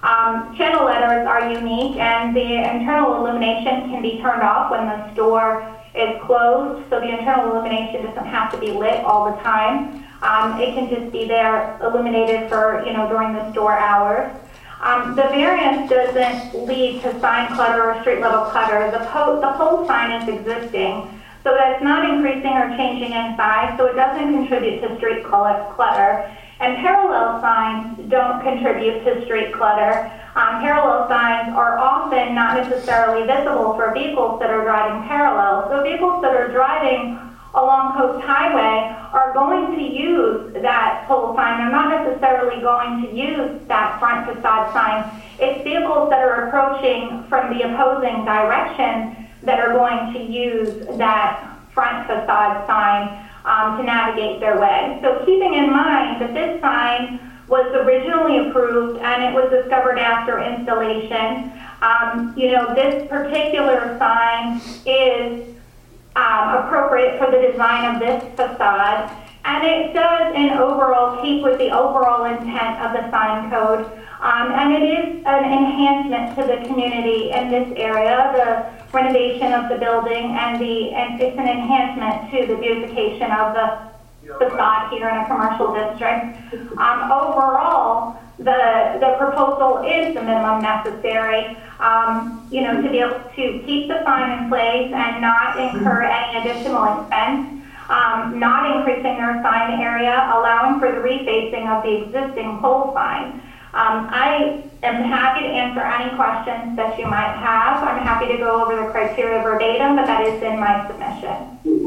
[SPEAKER 8] Um, channel letters are unique, and the internal illumination can be turned off when the store is closed, so the internal illumination doesn't have to be lit all the time. Um, it can just be there illuminated for, you know, during the store hours. Um, the variance doesn't lead to sign clutter or street level clutter. The, po the pole sign is existing, so that's not increasing or changing in size, so it doesn't contribute to street clutter. And parallel signs don't contribute to street clutter. Um, parallel signs are often not necessarily visible for vehicles that are driving parallel. So vehicles that are driving along Coast Highway are going to use that pole sign. They're not necessarily going to use that front facade sign. It's vehicles that are approaching from the opposing direction that are going to use that front facade sign um, to navigate their way. So keeping in mind that this sign was originally approved and it was discovered after installation, um, you know, this particular sign is Um, appropriate for the design of this facade, and it does in overall keep with the overall intent of the sign code, um, and it is an enhancement to the community in this area, the renovation of the building, and the and it's an enhancement to the beautification of the facade here in a commercial district. Um, overall, the the proposal is the minimum necessary, um, you know, to be able to keep the sign in place and not incur any additional expense, um, not increasing their sign area, allowing for the refacing of the existing pole sign. Um, I am happy to answer any questions that you might have. I'm happy to go over the criteria verbatim, but that is in my submission.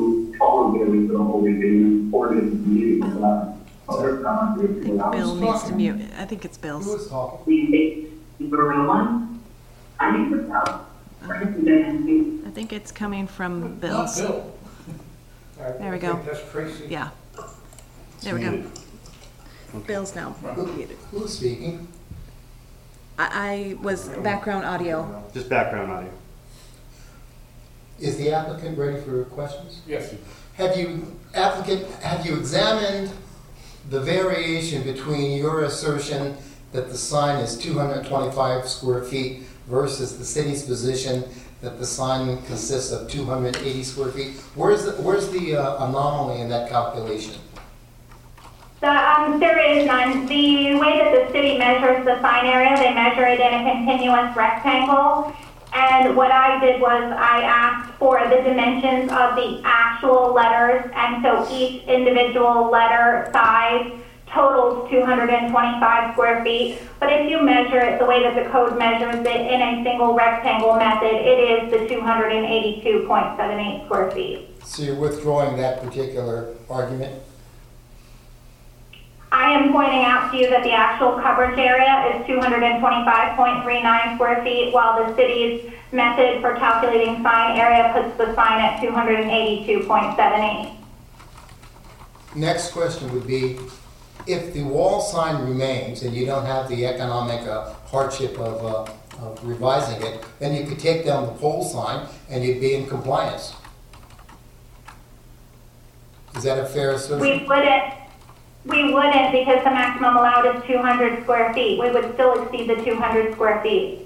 [SPEAKER 5] Bill needs to mute. I think it's Bill's.
[SPEAKER 6] Who is talking?
[SPEAKER 5] I think it's coming from
[SPEAKER 1] Not
[SPEAKER 5] Bill's.
[SPEAKER 1] Bill.
[SPEAKER 3] I
[SPEAKER 5] There we
[SPEAKER 3] think
[SPEAKER 5] go.
[SPEAKER 3] That's Tracy.
[SPEAKER 5] Yeah. There we go. Bill's now muted.
[SPEAKER 6] Who's speaking?
[SPEAKER 5] I, I was background audio.
[SPEAKER 4] Just background audio.
[SPEAKER 6] Is the applicant ready for questions?
[SPEAKER 1] Yes.
[SPEAKER 6] Have you, applicant, have you examined the variation between your assertion that the sign is two hundred twenty-five square feet versus the city's position that the sign consists of two hundred eighty square feet? Where's the, where's the uh, anomaly in that calculation?
[SPEAKER 8] The, um, there is none. The way that the city measures the sign area, they measure it in a continuous rectangle. And what I did was I asked for the dimensions of the actual letters, and so each individual letter size totals two hundred twenty-five square feet. But if you measure it the way that the code measures it in a single rectangle method, it is the two hundred eighty-two point seven eight square feet.
[SPEAKER 6] So you're withdrawing that particular argument?
[SPEAKER 8] I am pointing out to you that the actual coverage area is two hundred twenty-five point three nine square feet, while the city's method for calculating sign area puts the sign at two hundred eighty-two point seven eight.
[SPEAKER 6] Next question would be, if the wall sign remains and you don't have the economic uh, hardship of, uh, of revising it, then you could take down the pole sign and you'd be in compliance. Is that a fair assertion?
[SPEAKER 8] We wouldn't, we wouldn't because the maximum allowed is two hundred square feet. We would still exceed the two hundred square feet.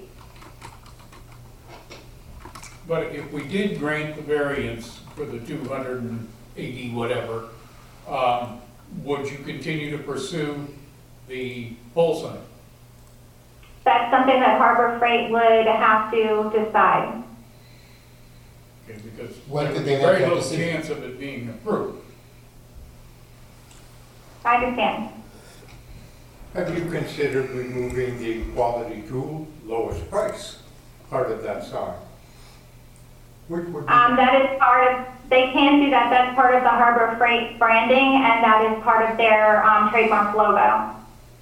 [SPEAKER 1] But if we did grant the variance for the two hundred eighty whatever, um, would you continue to pursue the pole sign?
[SPEAKER 8] That's something that Harbor Freight would have to decide.
[SPEAKER 1] Okay, because
[SPEAKER 6] When
[SPEAKER 1] there
[SPEAKER 6] could
[SPEAKER 1] would
[SPEAKER 6] they
[SPEAKER 1] be
[SPEAKER 6] make
[SPEAKER 1] very
[SPEAKER 6] that
[SPEAKER 1] little
[SPEAKER 6] decision?
[SPEAKER 1] chance of it being approved.
[SPEAKER 8] I understand.
[SPEAKER 3] Have you considered removing the quality tool, lowest price, part of that sign? Which would be,
[SPEAKER 8] Um, that is part of, they can do that. That's part of the Harbor Freight branding, and that is part of their um, trademark logo.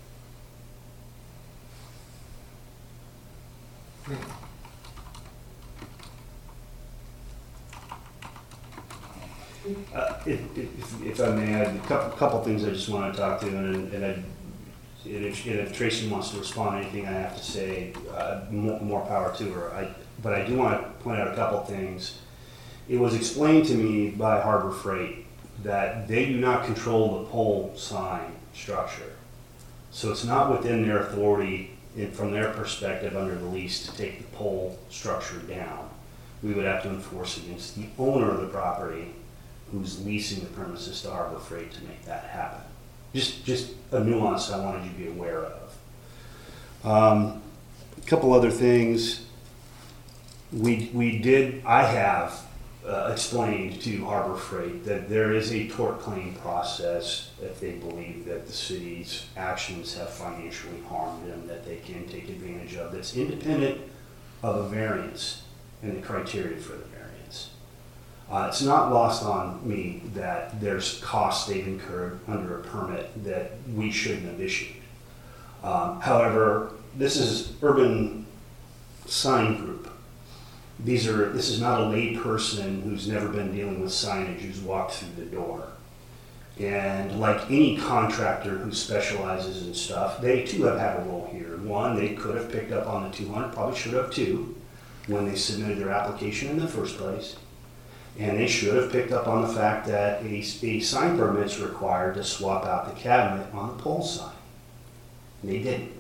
[SPEAKER 4] Uh, If, if, if I may add, a couple, couple things I just want to talk to, and, and I, and if, and if Tracy wants to respond to anything I have to say, uh, more, more power to her. I, but I do want to point out a couple things. It was explained to me by Harbor Freight that they do not control the pole sign structure. So it's not within their authority and from their perspective, under the lease, to take the pole structure down, we would have to enforce against the owner of the property who's leasing the premises to Harbor Freight to make that happen. Just, just a nuance I wanted you to be aware of. Um, a couple other things. We, we did, I have uh, explained to Harbor Freight that there is a tort claim process if they believe that the city's actions have financially harmed them, that they can take advantage of, that's independent of a variance and the criteria for the variance. Uh, it's not lost on me that there's costs they've incurred under a permit that we shouldn't have issued. Um, however, this is Urban Sign Group. These are, this is not a lay person who's never been dealing with signage who's walked through the door. And like any contractor who specializes in stuff, they too have had a role here. One, they could have picked up on the two hundred, probably should have too, when they submitted their application in the first place. And they should have picked up on the fact that a, a sign permit's required to swap out the cabinet on the pole sign. And they didn't.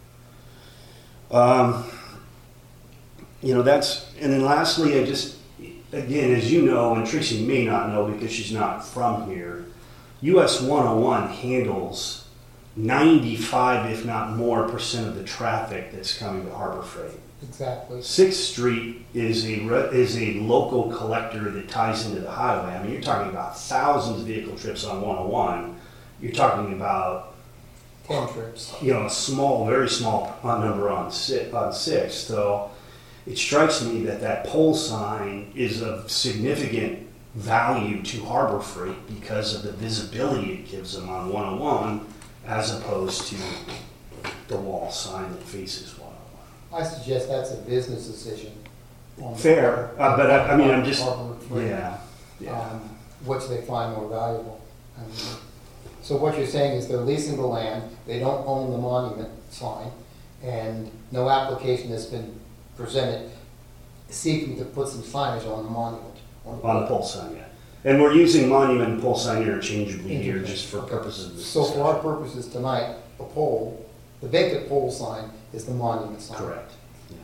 [SPEAKER 4] Um, You know, that's, and then lastly, I just, again, as you know, and Tracy may not know because she's not from here, U S one oh one handles ninety-five, if not more, percent of the traffic that's coming to Harbor Freight.
[SPEAKER 6] Exactly.
[SPEAKER 4] Sixth Street is a, re- is a local collector that ties into the highway. I mean, you're talking about thousands of vehicle trips on one oh one. You're talking about,
[SPEAKER 6] Ten trips.
[SPEAKER 4] you know, a small, very small number on six, on six. So it strikes me that that pole sign is of significant value to Harbor Freight because of the visibility it gives them on one oh one as opposed to the wall sign that faces one oh one.
[SPEAKER 6] I suggest that's a business decision. on the
[SPEAKER 4] Fair,
[SPEAKER 6] part
[SPEAKER 4] uh, but I, I mean, I'm
[SPEAKER 6] of
[SPEAKER 4] just,
[SPEAKER 6] Harbor Freight,
[SPEAKER 4] yeah, yeah.
[SPEAKER 6] um, Which they find more valuable. I mean, so what you're saying is they're leasing the land, they don't own the monument sign, and no application has been presented seeking to put some signage on the monument.
[SPEAKER 4] On the pole sign, yeah. And we're using monument and pole sign interchangeably here
[SPEAKER 6] Interchange.
[SPEAKER 4] just for purposes of this
[SPEAKER 6] So for our
[SPEAKER 4] discussion.
[SPEAKER 6] purposes tonight, the pole, the vacant pole sign is the monument sign.
[SPEAKER 4] Correct, yeah.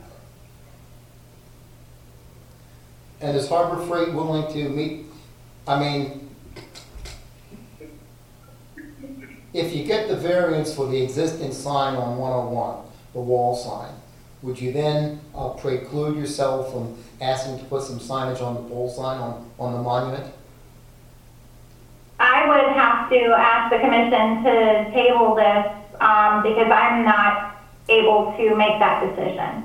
[SPEAKER 6] And is Harbor Freight willing to meet, I mean, if you get the variance for the existing sign on one oh one, the wall sign, would you then uh, preclude yourself from asking to put some signage on the pole sign on, on the monument?
[SPEAKER 8] I would have to ask the commission to table this, um, because I'm not able to make that decision.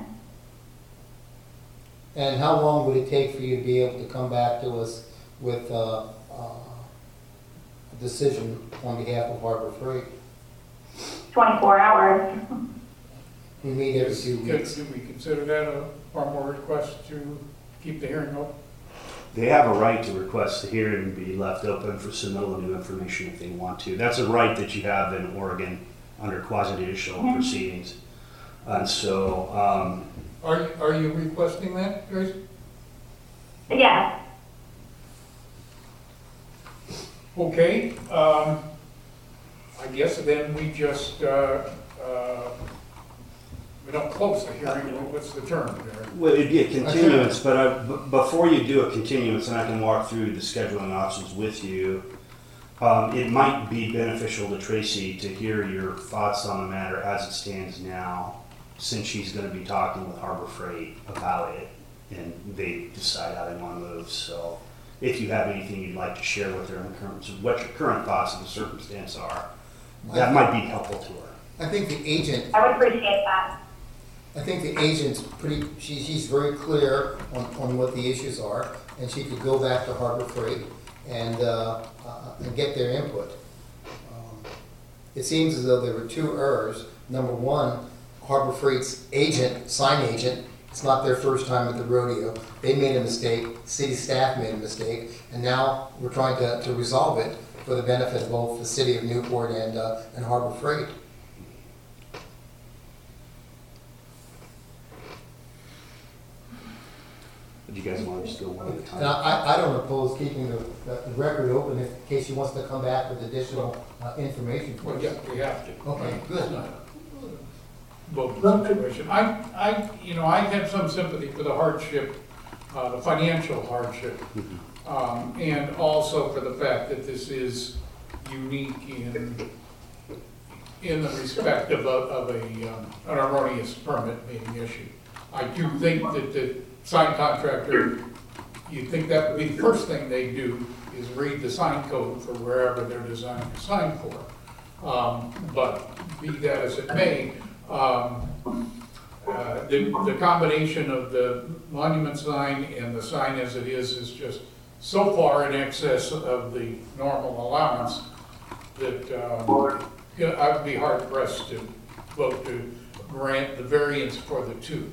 [SPEAKER 6] And how long would it take for you to be able to come back to us with uh, uh, a decision on behalf of Harbor Freight?
[SPEAKER 8] twenty-four hours.
[SPEAKER 6] We meet every two
[SPEAKER 1] Could
[SPEAKER 6] weeks.
[SPEAKER 1] could we consider that a formal request to keep the hearing open?
[SPEAKER 4] They have a right to request the hearing be left open for submittal of new information if they want to. That's a right that you have in Oregon under quasi-judicial
[SPEAKER 8] Mhm.
[SPEAKER 4] proceedings. And so, um,
[SPEAKER 1] Are, you- are you requesting that, Grace?
[SPEAKER 8] Yes.
[SPEAKER 1] Okay, um, I guess then we just, uh, uh, we don't close the hearing, what's the term there?
[SPEAKER 4] well, it'd be a continuance, but I, b- before you do a continuance, and I can walk through the scheduling options with you, um, it might be beneficial to Tracy to hear your thoughts on the matter as it stands now, since she's gonna be talking with Harbor Freight about it, and they decide how they wanna move, so if you have anything you'd like to share with her in terms of what your current thoughts of the circumstance are, that might be helpful to her.
[SPEAKER 6] I think the agent,
[SPEAKER 8] I would appreciate that.
[SPEAKER 6] I think the agent's pretty, she, she's very clear on, on what the issues are, and she could go back to Harbor Freight and, uh, uh, and get their input. Um, It seems as though there were two errors. Number one, Harbor Freight's agent, sign agent, it's not their first time at the rodeo. They made a mistake, city staff made a mistake, and now we're trying to, to resolve it for the benefit of both the city of Newport and, uh, and Harbor Freight.
[SPEAKER 4] Do you guys want to just go one at a
[SPEAKER 6] And
[SPEAKER 4] time?
[SPEAKER 6] I, I don't oppose keeping the, the record open if, in case she wants to come back with additional uh, information for
[SPEAKER 1] Well,
[SPEAKER 6] us.
[SPEAKER 1] yeah, we have to.
[SPEAKER 6] Okay, good.
[SPEAKER 1] voting situation. I, I, you know, I have some sympathy for the hardship, uh, the financial hardship, um, and also for the fact that this is unique in, in the respect of a, of a, um, an erroneous permit being issued. I do think that the sign contractor, you'd think that would be the first thing they do, is read the sign code for wherever they're designing a sign for. Um, but be that as it may, um, uh, the, the combination of the monument sign and the sign as it is is just so far in excess of the normal allowance that um, yeah, I would be hard pressed to vote to grant the variance for the two.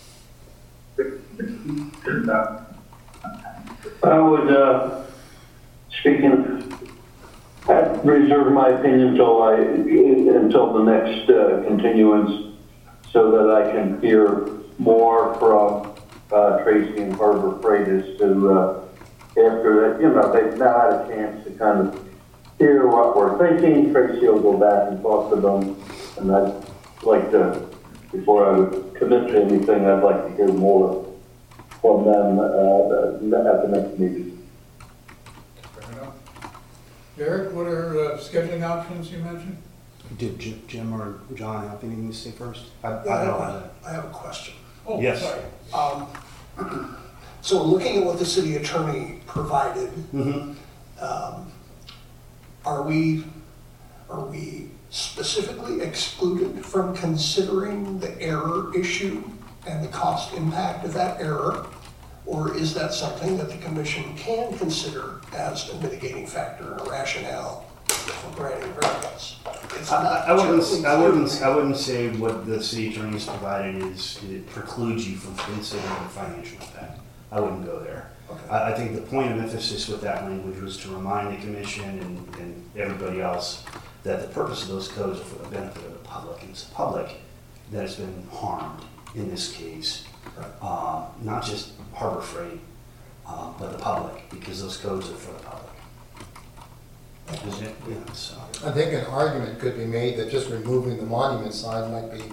[SPEAKER 2] I would, uh, speaking, I'd reserve my opinion until I, until the next uh, continuance, so that I can hear more from uh, Tracy and Harbor Freight as to, uh, after that, you know, they've now had a chance to kind of hear what we're thinking. Tracy will go back and talk to them, and I'd like to, before I would commit to anything, I'd like to hear more from them uh, at the next meeting.
[SPEAKER 1] Fair enough. Derek, what are uh, scheduling options you mentioned?
[SPEAKER 4] Did Jim- Jim or John have anything to say first? I, I
[SPEAKER 7] Yeah, I
[SPEAKER 4] don't
[SPEAKER 7] have,
[SPEAKER 4] know.
[SPEAKER 7] a- I have a question.
[SPEAKER 1] Oh,
[SPEAKER 4] Yes.
[SPEAKER 1] sorry.
[SPEAKER 7] Um, So looking at what the city attorney provided,
[SPEAKER 4] Mm-hmm.
[SPEAKER 7] um, are we, are we specifically excluded from considering the error issue and the cost impact of that error? Or is that something that the commission can consider as a mitigating factor and a rationale for granting variance? It's
[SPEAKER 4] I,
[SPEAKER 7] not
[SPEAKER 4] I wouldn't,
[SPEAKER 7] generally
[SPEAKER 4] I wouldn't,
[SPEAKER 7] clear.
[SPEAKER 4] I wouldn't say what the city attorney's provided is, it precludes you from considering the financial impact. I wouldn't go there.
[SPEAKER 7] Okay.
[SPEAKER 4] I, I think the point of emphasis with that language was to remind the commission and, and everybody else that the purpose of those codes are for the benefit of the public. And it's the public that has been harmed in this case, uh, not just Harbor Freight, uh, but the public, because those codes are for the public. Is it? Yeah, so.
[SPEAKER 6] I think an argument could be made that just removing the monument sign might be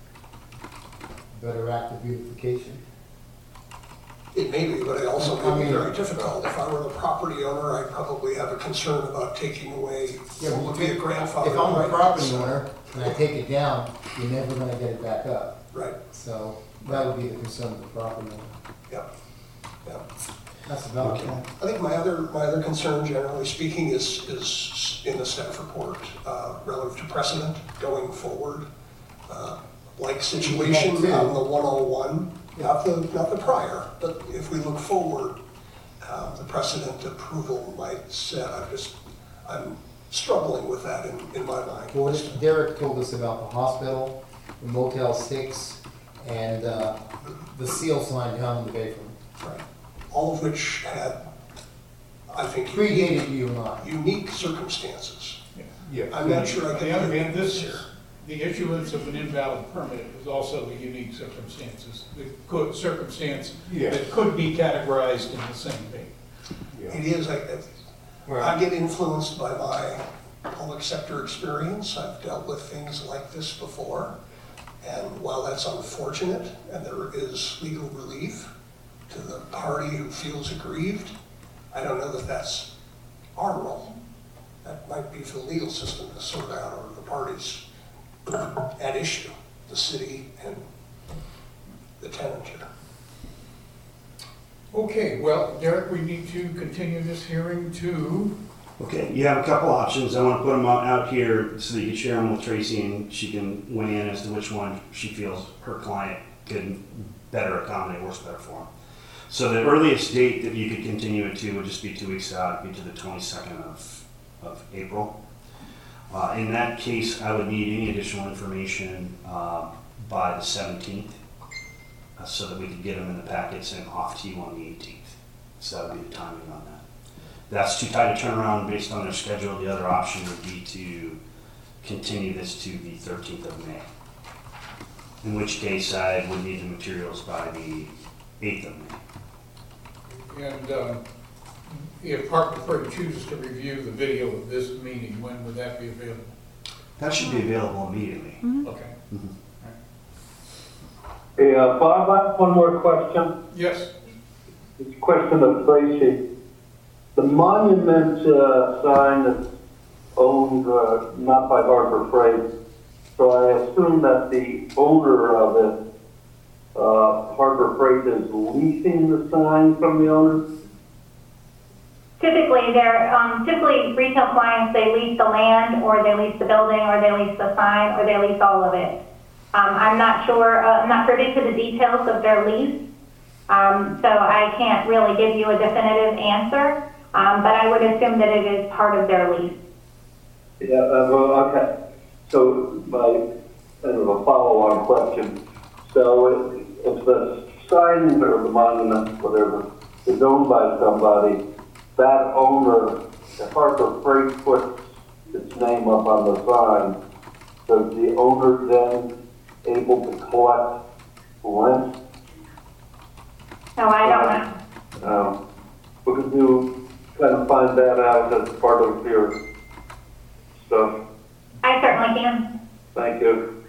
[SPEAKER 6] a better act of beautification.
[SPEAKER 7] It may be, but it also
[SPEAKER 6] I
[SPEAKER 7] may be
[SPEAKER 6] mean-
[SPEAKER 7] very difficult. If I were the property owner, I'd probably have a concern about taking away
[SPEAKER 6] Yeah,
[SPEAKER 7] what
[SPEAKER 6] but
[SPEAKER 7] would be a grandfather.
[SPEAKER 6] If I'm a
[SPEAKER 7] right.
[SPEAKER 6] property owner and I take it down, you're never gonna get it back up.
[SPEAKER 7] Right,
[SPEAKER 6] So that would be the concern of the property owner.
[SPEAKER 7] yep, yep.
[SPEAKER 6] That's about it.
[SPEAKER 7] I think my other, my other concern, generally speaking, is, is in the staff report, uh, relative to precedent going forward. Uh, Like situation
[SPEAKER 6] Yeah, too.
[SPEAKER 7] on the one oh one, not the, not the prior, but if we look forward, uh, the precedent approval might set, I'm just, I'm struggling with that in, in my mind.
[SPEAKER 6] Well, Derek told us about the hospital, the Motel Six, and uh, the seal sign down in the Bayfront.
[SPEAKER 7] Right. All of which had, I think,
[SPEAKER 6] Predated
[SPEAKER 7] unique,
[SPEAKER 6] you and I.
[SPEAKER 7] unique circumstances.
[SPEAKER 1] Yeah.
[SPEAKER 7] I'm not sure I
[SPEAKER 1] On
[SPEAKER 7] can
[SPEAKER 1] the other
[SPEAKER 7] agree
[SPEAKER 1] hand,
[SPEAKER 7] with
[SPEAKER 1] this,
[SPEAKER 7] this here.
[SPEAKER 1] the issuance of an invalid permit is also the unique circumstances, the could, circumstance
[SPEAKER 3] Yeah.
[SPEAKER 1] that could be categorized in the same thing.
[SPEAKER 7] It is, I, I get influenced by my public sector experience. I've dealt with things like this before. And while that's unfortunate, and there is legal relief to the party who feels aggrieved, I don't know that that's our role. That might be for the legal system to sort out, or the parties at issue, the city and the tenant here.
[SPEAKER 1] Okay, well, Derek, we need to continue this hearing to,
[SPEAKER 4] Okay, you have a couple options. I want to put them out, out here so that you can share them with Tracy and she can weigh in as to which one she feels her client can better accommodate, works better for them. So the earliest date that you could continue it to would just be two weeks out, it'd be to the twenty-second of, of April. Uh, in that case, I would need any additional information uh, by the seventeenth uh, so that we could get them in the packets and off to you on the eighteenth. So that would be the timing on that. That's too tight a turnaround based on their schedule. The other option would be to continue this to the thirteenth of May. In which case I would need the materials by the eighth of May.
[SPEAKER 1] and um, if Harbor Freight chooses to review the video of this meeting, when would that be available?
[SPEAKER 4] That should be available immediately.
[SPEAKER 1] Okay.
[SPEAKER 4] Mhm.
[SPEAKER 2] Hey, uh, Bob, I have one more question.
[SPEAKER 1] Yes,
[SPEAKER 2] It's a question of Tracy. The monument uh, sign that's owned uh, not by Harbor Freight, so I assume that the owner of it, uh, Harbor Freight, is leasing the sign from the owner?
[SPEAKER 8] Typically, they're, um, typically retail clients, they lease the land, or they lease the building, or they lease the sign, or they lease all of it. Um, I'm not sure, uh, I'm not privy to the details of their lease, um, so I can't really give you a definitive answer, um, but I would assume that it is part of their lease.
[SPEAKER 2] Yeah, uh, well, okay. So my kind of a follow-on question. So if, if the sign or the monument, whatever, is owned by somebody, that owner, if Harbor Freight puts its name up on the sign, does the owner then able to collect rent?
[SPEAKER 8] So I don't know.
[SPEAKER 2] Um, because you kind of find that out as part of your stuff.
[SPEAKER 8] I certainly can.
[SPEAKER 2] Thank you.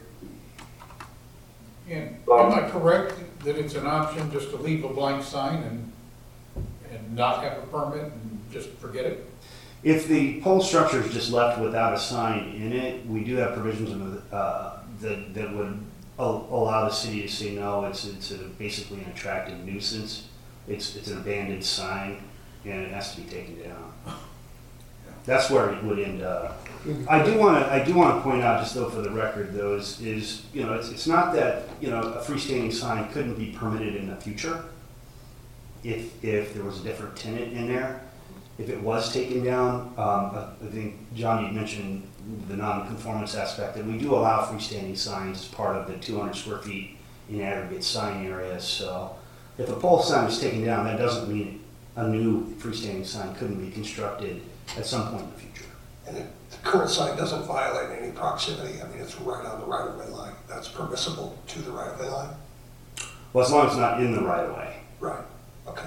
[SPEAKER 1] and am I correct that it's an option just to leave a blank sign and, and not have a permit and just forget it?
[SPEAKER 4] If the pole structure is just left without a sign in it, we do have provisions of, uh, that, that would al- allow the city to say, no, it's, it's a, basically an attractive nuisance. It's, it's an abandoned sign and it has to be taken down. That's where it would end up. I do want to, I do want to point out, just though for the record though, is, is, you know, it's, it's not that, you know, a freestanding sign couldn't be permitted in the future if, if there was a different tenant in there. If it was taken down, um, I I think, John, you mentioned the non-conformance aspect, that we do allow freestanding signs as part of the two hundred square feet in aggregate sign area. So if a pole sign is taken down, that doesn't mean a new freestanding sign couldn't be constructed at some point in the future.
[SPEAKER 7] And it- the current sign doesn't violate any proximity. I mean, it's right on the right-of-way line. That's permissible to the right-of-way line?
[SPEAKER 4] Well, as long as it's not in the right of way.
[SPEAKER 7] Right, okay.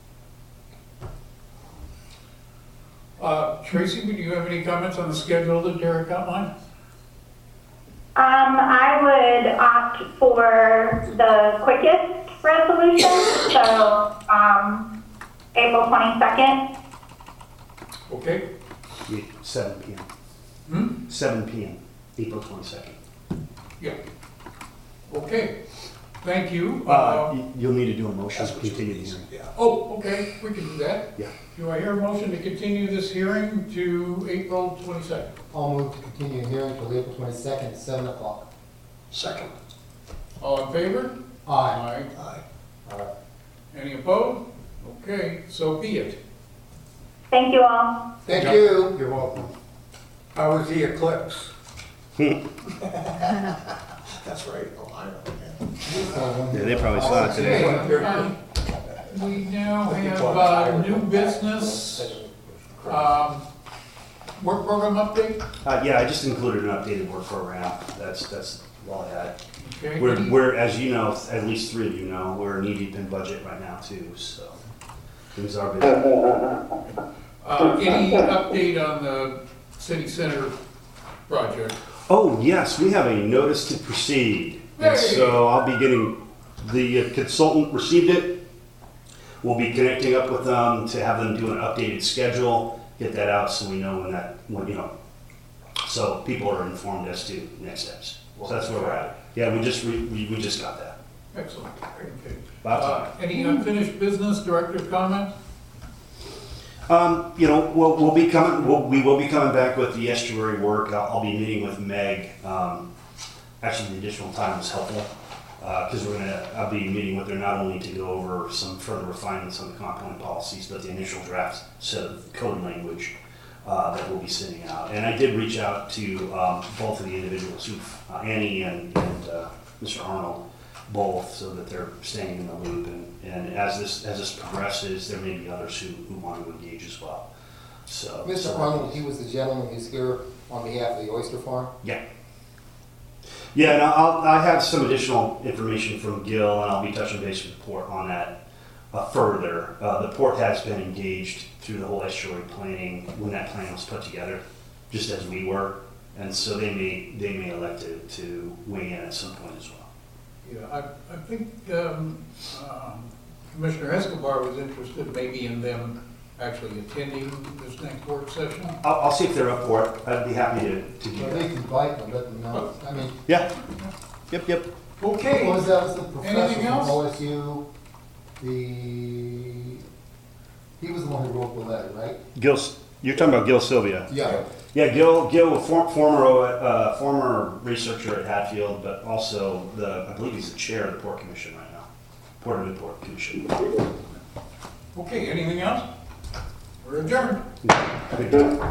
[SPEAKER 1] Uh, Tracy, do you have any comments on the schedule that Derek outlined?
[SPEAKER 8] Um, I would opt for the quickest resolution, so, um, April twenty-second.
[SPEAKER 1] Okay,
[SPEAKER 4] Yeah, seven P M
[SPEAKER 1] hmm,
[SPEAKER 4] seven P M, April twenty-second.
[SPEAKER 1] yeah. Okay, thank you.
[SPEAKER 4] Uh, you- you'll need to do a motion
[SPEAKER 7] That's
[SPEAKER 4] to
[SPEAKER 7] what you
[SPEAKER 4] continue the
[SPEAKER 7] need,
[SPEAKER 4] hearing.
[SPEAKER 7] yeah.
[SPEAKER 1] Oh, okay, we can do that.
[SPEAKER 4] Yeah.
[SPEAKER 1] Do I hear a motion to continue this hearing to April twenty-second?
[SPEAKER 6] I'll move to continue the hearing till April twenty-second at seven o'clock.
[SPEAKER 7] Second.
[SPEAKER 1] All in favor?
[SPEAKER 6] Aye.
[SPEAKER 7] Aye.
[SPEAKER 1] Any opposed? Okay, so be it.
[SPEAKER 8] Thank you all.
[SPEAKER 6] Thank you.
[SPEAKER 3] You're welcome. How was the eclipse?
[SPEAKER 7] That's right. Oh, I know,
[SPEAKER 4] Yeah, they probably saw it today.
[SPEAKER 1] Okay, um, we now have, uh, new business, um, work program update,
[SPEAKER 4] Uh, yeah, I just included an updated work program. That's, that's all I had.
[SPEAKER 1] okay?
[SPEAKER 4] We're,
[SPEAKER 1] Any-
[SPEAKER 4] we're, as you know, at least three of you know, we're knee deep in budget right now too, so things are busy.
[SPEAKER 1] Uh, any update on the city center project?
[SPEAKER 4] Oh, yes, we have a notice to proceed. And
[SPEAKER 1] Hey!
[SPEAKER 4] so I'll be getting, the consultant received it. We'll be connecting up with them to have them do an updated schedule, get that out so we know when that, when, you know, so people are informed as to next steps. So that's where we're at. Yeah, we just, we, we we just got that.
[SPEAKER 1] Excellent, okay.
[SPEAKER 4] About
[SPEAKER 1] Uh,
[SPEAKER 4] time.
[SPEAKER 1] any unfinished business, director comment?
[SPEAKER 4] Um, you know, we'll, we'll be coming, we'll, we will be coming back with the estuary work. I'll, I'll be meeting with Meg. Um, actually, the additional time was helpful, uh, cause we're gonna, I'll be meeting with her not only to go over some further refinements on the comp plan policies, but the initial draft set of code language, uh, that we'll be sending out. And I did reach out to, um, both of the individuals who, uh, Annie and, and, uh, Mister Arnold, both, so that they're staying in the loop. And, and as this, as this progresses, there may be others who, who want to engage as well. So.
[SPEAKER 6] Mister
[SPEAKER 4] so-
[SPEAKER 6] Arnold, he was the gentleman who's here on behalf of the oyster farm.
[SPEAKER 4] Yeah. Yeah, and I'll, I have some additional information from Gil, and I'll be touching base with the port on that uh, further. Uh, the port has been engaged through the whole estuary planning when that plan was put together, just as we were, and so they may they may elect to, to weigh in at some point as well.
[SPEAKER 1] Yeah, I, I think um, um, Commissioner Escobar was interested maybe in them actually attending this next work session.
[SPEAKER 4] I'll, I'll see if they're up for it. I'd be happy to, to do
[SPEAKER 6] At
[SPEAKER 4] that.
[SPEAKER 6] least invite them, let them know. I mean,
[SPEAKER 4] Yeah. Yep, yep.
[SPEAKER 1] Okay.
[SPEAKER 6] what was that, was the
[SPEAKER 1] Anything
[SPEAKER 6] professor from
[SPEAKER 1] else?
[SPEAKER 6] O S U, the, he was the one who wrote the letter, right?
[SPEAKER 4] Gil, you're talking about Gil Sylvia.
[SPEAKER 6] Yeah.
[SPEAKER 4] Yeah, Gil, Gil, a for, former, uh, former researcher at Hatfield, but also the, I believe he's the chair of the Port Commission right now. Port of Newport Commission.
[SPEAKER 1] Okay, anything else? We're adjourned.
[SPEAKER 4] Good.